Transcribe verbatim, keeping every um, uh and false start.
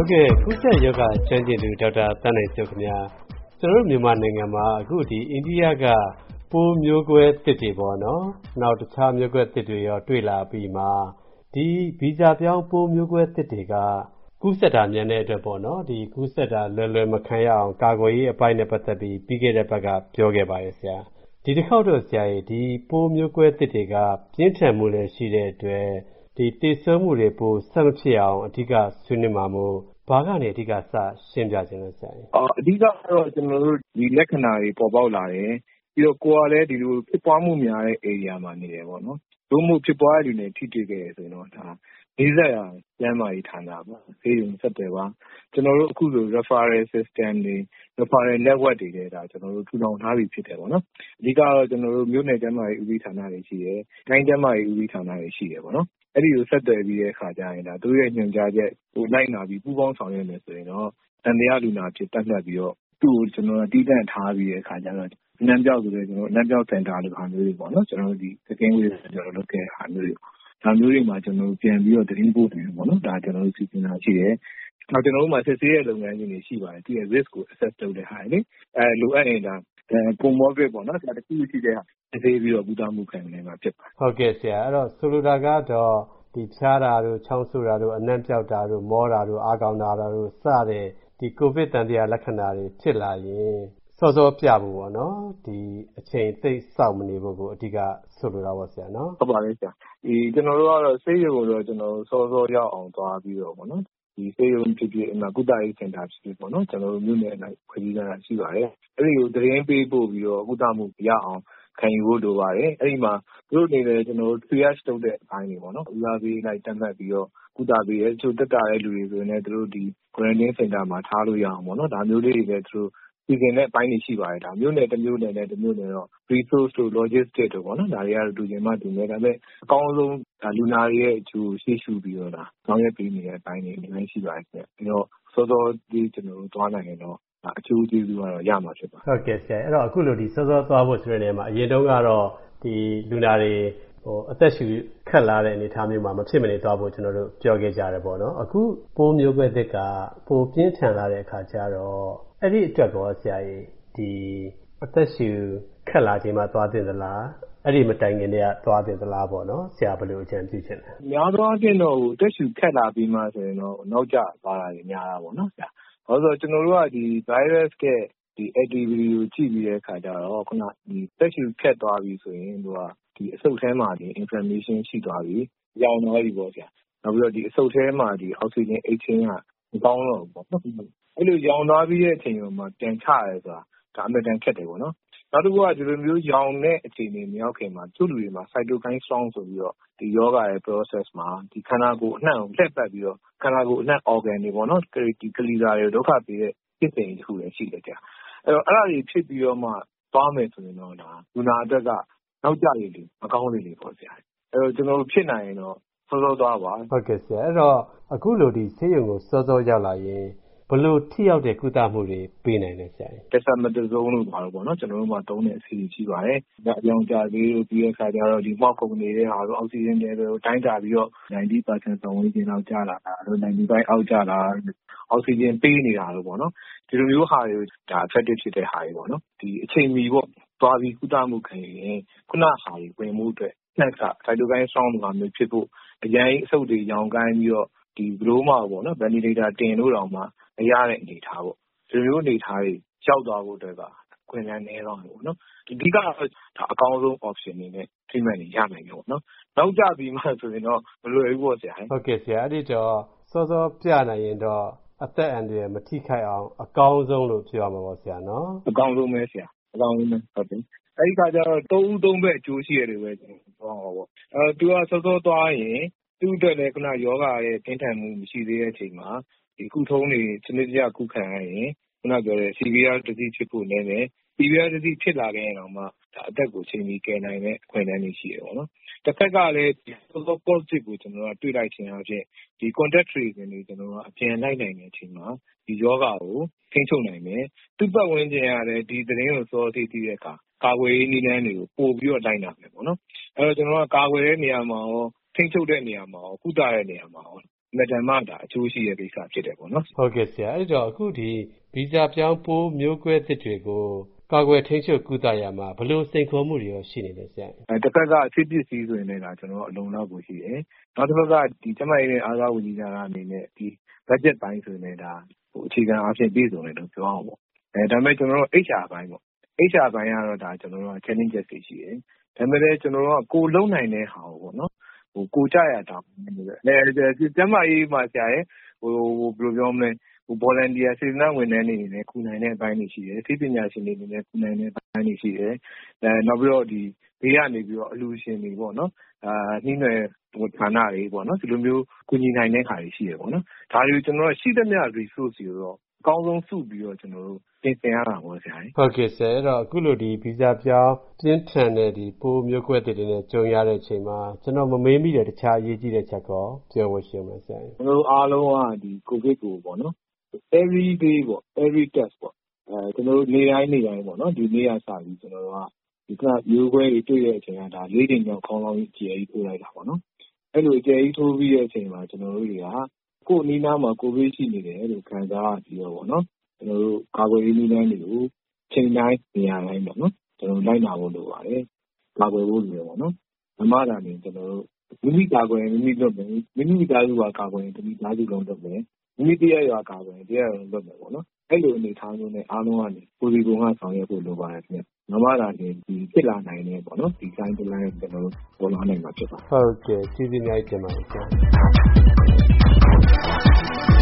ကဲ့ကူးစက်ရောဂါကျွမ်းကျင်သူဒေါက်တာသန်းနိုင်စိုးခင်ဗျာကျွန်တော်တို့မြန်မာနိုင်ငံမှာအခုဒီအိန္ဒိယကပိုးမျိုးကွဲသစ်တွေပေါ့နော်နောက်တခြားမျိုးကွဲသစ်တွေရောတွေ့လာပြီးမှဒီဗီဇပြောင်းပိုးမျိုးကွဲသစ်တွေကကူးစက်တာမြန်တဲ့အတွက်ပေါ့နော်ဒီကူးစက်တာလွယ်လွယ်မခံရအောင်ကာကွယ်ရေးအပိုင်းနဲ့ပတ်သက်ပြီးပြီးခဲ့တဲ့ဘက်ကပြောခဲ့ပါရဲ့ဆရာဒီတစ်ခေါက်တော့ဆရာကြီးဒီပိုးမျိုးကွဲသစ်တွေကပြင်းထန်မှုလည်းရှိတဲ့အတွက်ဒီတိကျမှုတွေပိုဆက်မဖြစ်အောင်အဓိကဆွေးနွေးမှာမို့ဘာကနေအဓိကစရှင်းပြခြင်းလဲဆရာကြီးအော်အဓိကတော့ကျွန်တော်တို့ဒီလက္ခဏာတွေပေါ်ပေါက်လာတယ်ပြီးတော့ကိုယ်ကလည်းဒီလိုဖြစ်ပွားမှုများတဲ့ area မှာနေတယ်ပေါ့နော်တို့မှုဖြစ်ပွားတဲ့လူတွေထိတွေ့ခဲ့ရဆိုရင်တော့ဒါနေဆက်ရကျန်းမာရေးဌာနပါဆေးရုံဆက်တယ်ပါကျွန်တော်တို့အခုဆို referral system တွေ referral network တွေတဲ့ဒါကျွန်တော်တို့ထူထောင်ထားပြီးဖြစ်တယ်ပေါ့နော်အဓိကတော့ကျွန်တော်တို့မြို့နယ်ကျန်းမာရေးဦးစီးဌာနတွေရှိတယ်တိုင်းကျန်းမာရေးဦးစီးဌာနတွေရှိတယ်ပေါ့နော်အဲ့ဒီကိုဆက်သွယ်ပြီးတဲ့အခါကျရင်ဒါသူရဲ့ညွှန်ကြားချက်ဟိုလိုက်နာပြီးပူးပေါင်းဆောင်ရွက်မယ်ဆိုရင်တော့တန်တရားလူနာဖြစ်တတ်မှတ်ပြီးတော့သူ့ကိုကျွန်တော်တီးတန့်ထားပြီးတဲ့အခါကျတော့နမ်းပြောက်ဆိုတဲ့ကျွန်တော်နမ်းပြောက်စင်တာလိုဟာမျိုးတွေပေါ့နော်ကျွန်တော်တို့ဒီစကင်းဝေးကျွန်တော်လုပ်ခဲ့တဲ့ဟာမျိုးတွေဒါမျိုးတွေမှာကျွန်တော်တို့ပြန်ပြီးတော့သတင်းပို့တယ်ပေါ့နော်ဒါကျွန်တော်တို့စီစဉ်တာရှိတယ်နောက်ကျွန်တော်တို့မှာစစ်ဆေးတဲ့လုပ်ငန်းကြီးတွေရှိပါတယ်သူရဲ့ risk ကို assess လုပ်တဲ့ဟာလေအဲလိုအပ်ရင်ဒါcomorbid ပေါ့နော်ဒါတခုရှိတဲ့ဟာစစ်ဆေးပြီးတော့ကုသမှုခံနေမှာဖြစ်ပါတယ်ဟုတ်ကဲ့ဆရာအဲ့တော့ဆိုလိုတာကတော့ဒီဖြားတာတို့ချောင်းဆူတာတို့အနံ့ပြောက်တာတို့မောတာတို့အာကောင်တာတို့စတဲ့ဒီကိုဗစ်တန်တရားလက္ခဏာတွေဖြစ်လာရင်စောစောပြဖို့ပေါ့နော်ဒီအချိန်သိစောင့်မနေဖို့ကိုအဓိကဆိုလိုတာပေါ့ဆရာနော်ဟုတ်ပါပြီဆရာဒီကျွန်တော်တို့ကတော့ဆေးရုံတော့ကျွန်တော်စောစောရောက်အောင်သွားပြီးတော့ပေါ့နော်ဒီဆေးရုံဖြစ်ဖြစ်အမှကုသရေးစင်တာဖြစ်ဖြစ်ပေါ့နော်ကျွန်တော်တို့မြို့နယ်အလိုက်ဖွဲ့စည်းထားတာရှိပါတယ်အဲ့ဒီကိုသတင်းပေးပို့ပြီးတော့ကုသမှုရအောင်ခံယူဖို့လိုပါတယ်အဲ့ဒီမှာတို့အနေနဲ့ကျွန်တော်တို့ triage လုပ်တဲ့အပိုင်းတွေပေါ့နော်ဦးစားပေးလိုက်တက်မှတ်ပြီးတော့ကုသပေးရဲချို့တက်တာတဲ့လူတွေဆိုရင်လည်းတို့ဒီ quarantine center မှာထားလို့ရအောင်ပေါ့နော်ဒါမျိုးလေးတွေလည်းတို့ပြည်ကျင်တဲ့အပိုင်းတွေရှိပါတယ်ဒါမျိုးနယ်တစ်မျိုးနယ်နဲ့တစ်မျိုးနယ်တော့ resource တို့ logistics တို့ပေါ့နော်ဒါတွေကတော့တူချင်မှတူမယ်ဒါပေမဲ့အကောင်းဆုံးဒါလူနာတွေရဲ့အကျိုးရှေ့ရှုပြီးတော့ဒါဆောင်ရွက်ပေးနေတဲ့အပိုင်းတွေအများကြီးရှိပါတယ်ခင်ဗျအဲ့တော့စောစောဒီကျွန်တော်တို့သွားနိုင်ရင်တော့အကျိုးကျေးဇူးကတော့ရမှာဖြစ်ပါဟုတ်ကဲ့ဆရာအဲ့တော့အခုလိုဒီစောစောသွားဖို့ဆိုတဲ့နေရာမှာအရင်တုန်းကတော့ဒီလူနာတွေဟိုအသက်ရှူခက်လာတဲ့အနေအထားမျိုးမှာမဖြစ်မနေသွားဖို့ကျွန်တော်တို့ပြောခဲ့ကြတယ်ပေါ့နော်အခုပိုးမျိုးကွဲသစ်ကပိုပြင်းထန်လာတဲ့အခါကျတော့အဲ့ဒီအတွက်ကောဆရာကြီးဒီအသက်ရှူခက်လာချိန်မှာသွားတင်သလားအဲ့ဒီမတိုင်ခင်တည်းကသွားတင်သလားပေါ့နော်ဆရာဘယ်လိုအကြံပြုချင်လဲများသောအားဖြင့်တော့ဟိုအသက်ရှူခက်လာပြီးမှဆိုရင်တော့နောက်ကျသွားတာကြီးများတာပေါ့နော်ဆရာဘာလို့ဆိုတော့ကျွန်တော်တို့ကဒီ virus ကဒီ activity ကိုကြည့်ပြီးတဲ့အခါကျတော့ခုနဒီသက်ရှူခက်သွားပြီဆိုရင်သူကဒီအဆုတ်ထဲမှာဒီ inflammation ရှိသွားပြီရောင်သွားပြီပေါ့ဆရာနောက်ပြီးတော့ဒီအဆုတ်ထဲမှာဒီ oxygen exchange ကမကောင်းတော့ဘူးပေါ့အဲ့လိုရောင်သွားပြီးတဲ့အချိန်မှာပြန်ချရဲဆိုတာဒါအမှန်တန်ခက်တယ်ပေါ့နော်နောက်တစ်ခုကဒီလိုမျိုးရောင်တဲ့အခြေအနေမရောက်ခင်မှာသူ့လူတွေမှာ cytokine storm ဆိုပြီးတော့ဒီယောဂရဲ့ process မှာဒီခန္ဓာကိုယ်အနှံ့ကိုလှည့်ပတ်ပြီးတော့ခန္ဓာကိုယ်အနှံ့ organ တွေပေါ့နော်ဒီကလီစာတွေဒုက္ခပေးတဲ့ဖြစ်စဉ်တစ်ခုလည်းရှိတယ်ကြာအဲ့တော့အဲ့ဒါတွေဖြစ်ပြီးတော့မှသွားမယ်ဆိုရင်တော့ဒါလူနာအတွက်ကနောက်ကျရည်လေမကောင်းလေလေပေါ့ဆရာအဲ့တော့ကျွန်တော်တို့ဖြစ်နိုင်ရင်တော့စောစောသွားပါဟုတ်ကဲ့ဆရာအဲ့တော့အခုလိုဒီဆေးရုံကိုစောစောရောက်လာရင်ဘလို့ထိရောက်တဲ့ကုသမှုတွေပေးနိုင်လဲဆရာ။ Dexamethasone လို့ပါတော့ပေါ့နော်ကျွန်တော်တို့မှာသုံးတဲ့အစီအစဉ်ရှိပါတယ်။ဒါအကြောင်းကြားပြီးတော့ပြီးတဲ့အခါကျတော့ဒီမှောက်ကုန်နေတဲ့ဟာတော့အောက်ဆီဂျင် level ကိုတိုင်းတာပြီးတော့ ninety percent ပတ်ဝန်းကျင်လောက်ကျလာတာတော့ninety-fiveအောက်ကျလာအောက်ဆီဂျင်ပေးနေတာလို့ပေါ့နော်ဒီလိုမျိုးဟာတွေဒါ effective ဖြစ်တဲ့ဟာတွေပေါ့နော်ဒီအချိန်မီပေါ့သွားပြီးကုသမှုခံရင်ခုနဟာတွေဝင်မှုအတွက်နှက်က cytokine storm မှာမျိုးဖြစ်ဖို့အရင်အဆုတ်တွေရောင်ကိုင်းပြီးတော့ဒီဘလိုမှပေါ့နော် ventilator တင်လို့တောင်မှမရတဲ့အနေအထားပေါ့ဒီလိုအနေအထားတွေရောက်သွားဖို့အတွက်ကအခွင့်အလမ်းနည်းတော့တယ်ပေါ့နော်ဒီအဓိကတော့ဒါအကောင်းဆုံး option တွေနဲ့ treatment တွေရနိုင်တယ်ပေါ့နော်နောက်ကြပြီးမှဆိုရင်တော့မလွယ်ဘူးပေါ့ဆရာဟုတ်ကဲ့ဆရာအဲ့ဒီတော့စောစောပြနိုင်ရင်တော့အသက်အန္တရာယ်မထိခိုက်အောင်အကောင်းဆုံးလို့ပြောရမှာပေါ့ဆရာနော်အကောင်းဆုံးပဲဆရာအကောင်းဆုံးပဲဟုတ်တယ်အဲ့ဒီခါကျတော့သုံးသုံးဘက်အကျိုးရှိရတယ်ပဲကျွန်တော်ပြောပါပေါ့အဲသူကစောစောသွားရင်သူ့အတွက်လည်းခုနယောဂရဲ့တင်းထန်မှုမရှိသေးတဲ့အချိန်မှာဒီကုထုံးတွေစနစ်တကျကုခံရရင်ခုနပြောတဲ့ severe disease ဖြစ်ဖို့နည်းတယ် severe disease ဖြစ်လာခဲ့ရင်တော့မှဒါအသက်ကိုချိန်ပြီးကယ်နိုင်တဲ့အခွင့်အလမ်းတွေရှိတယ်ပေါ့နော်တစ်ခါကလည်း positive ကိုကျွန်တော်ကတွေ့လိုက်ခြင်းအပြင်ဒီ contact tracing တွေကျွန်တော်ကအပြန်လိုက်နိုင်တဲ့အချိန်မှာဒီယောဂကိုထိန်းချုပ်နိုင်မယ်သူ့ပတ်ဝန်းကျင်ကလည်းဒီသတင်းကိုစောသိသိတဲ့အခါကာကွယ်ရေးနည်းလမ်းတွေကိုပို့ပြီးတော့လိုက်နိုင်မယ်ပေါ့နော်အဲ့တော့ကျွန်တော်ကကာကွယ်တဲ့နေရာမှာရောထိန်းချုပ်တဲ့နေရာမှာရောကုသတဲ့နေရာမှာရောမတန်မှဒါအကျိုးရှိတဲ့ကိစ္စဖြစ်တယ်ပေါ့နော်ဟုတ်ကဲ့ဆရာအဲ့တော့အခုဒီဗီဇပြောင်းပိုးမျိုးကွဲသစ်တွေကိုကာကွယ်ထိန်းချုပ်ကုသရမှာဘယ်လိုစိန်ခေါ်မှုတွေရောရှိနေလဲဆရာအဲတစ်ဖက်ကစစ်ပစ္စည်းဆိုရင်လည်းဒါကျွန်တော်အလုံးလောက်ကိုရှိတယ်နောက်တစ်ဖက်ကဒီကျမရဲ့အားကားဝန်ကြီးဌာနအနေနဲ့ဒီ budget ပိုင်းဆိုရင်ဒါဟိုအခြေခံအားဖြင့်ပြည်စုံတယ်လို့ပြောအောင်ပေါ့အဲဒါပေမဲ့ကျွန်တော်တို့ H R ဘိုင်းပေါ့ H R ဘိုင်းကတော့ဒါကျွန်တော်တို့ challenges တွေရှိတယ်ဒါပေမဲ့လည်းကျွန်တော်တို့ကကိုလုံနိုင်တဲ့ဟာပေါ့နော်ဟိုကိုကြရတာအဲကျမရေးမှာဆရာရဲ့ဟိုဘယ်လိုပြောမလဲဟို volunteer စေတနာဝန်ထမ်းတွေနဲ့ခုနိုင်တဲ့အပိုင်းတွေရှိတယ်သိပညာရှင်တွေနဲ့ခုနိုင်တဲ့အပိုင်းတွေရှိတယ်အဲနောက်ပြီးတော့ဒီဘေးကနေပြီးတော့အလူရှင်တွေပေါ့နော်အာနှင်းနယ်ဟိုဌာနတွေပေါ့နော်ဒီလိုမျိုးကူညီနိုင်တဲ့ခါတွေရှိတယ်ပေါ့နော်ဒါတွေကျွန်တော်တို့ရှိသမျှ resource တွေတော့အကောင်းဆုံးစုပြီးတော့ကျွန်တော်တို့ပြင်ဆင်ရတာပေါ့ဆရာကြီးဟုတ်ကဲ့ဆရာအဲ့တော့အခုလိုဒီဗီဇပြောင်းပြင်းထန်တဲ့ဒီပိုးမျိုးကွဲတွေနဲ့ကြုံရတဲ့အချိန်မှာကျွန်တော်မမေးမိတဲ့တခြားအရေးကြီးတဲ့ချက်ကောပြောဖို့ရှိမှာဆရာကျွန်တော်တို့အားလုံးကဒီ covid ကိုပေါ့နော် every day ပေါ့ every test ပေါ့အဲကျွန်တော်တို့နေတိုင်းနေတိုင်းပေါ့နော်ဒီနေ့ကစပြီးကျွန်တော်တို့ကဒီကမျိုးကွဲတွေတွေ့တဲ့အချိန်ကဒါလေးတင်ကြောင်ခေါင်းလောင်းကြီးကြည်ကြီးထိုးလိုက်တာပေါ့နော်အဲ့လိုကြည်ကြီးထိုးပြီးတဲ့အချိန်မှာကျွန်တော်တို့တွေကကိုယ်နီးနားမှာကိုဗစ်ရှိနေတယ်လို့ခံစားပြီးတော့ပေါ့နော်ကျွန်တော်တို့ကာကွယ်ရေးနည်းလမ်းတွေကိုချိန်တိုင်းနေရာတိုင်းပေါ့နော်ကျွန်တော်လိုက်နာဖို့လိုပါတယ်ကာကွယ်ဖို့လိုတယ်ပေါ့နော်မမတာနေကျွန်တော်တို့မိမိကာကွယ်မိမိလုပ်မယ်မိမိသားစုကကာကွယ်ရင်မိသားစုလုံးလုပ်မယ်မိမိတရားရွာကာကွယ်ရင်တရားရွာလုံးလုပ်မယ်ပေါ့နော်အဲ့လိုအနေထားမျိုးနဲ့အားလုံးကနေကိုဒီကုံကဆောင်ရွက်ဖို့လိုပါတယ်ခင်ဗျမမတာနေဒီဖြစ်လာနိုင်တယ်ပေါ့နော်ဒီတိုင်းတိုင်းကျွန်တော်တို့ပေါ်လာနိုင်မှာဖြစ်ပါဟုတ်ကဲ့ကျေးဇူးများတင်ပါတယ်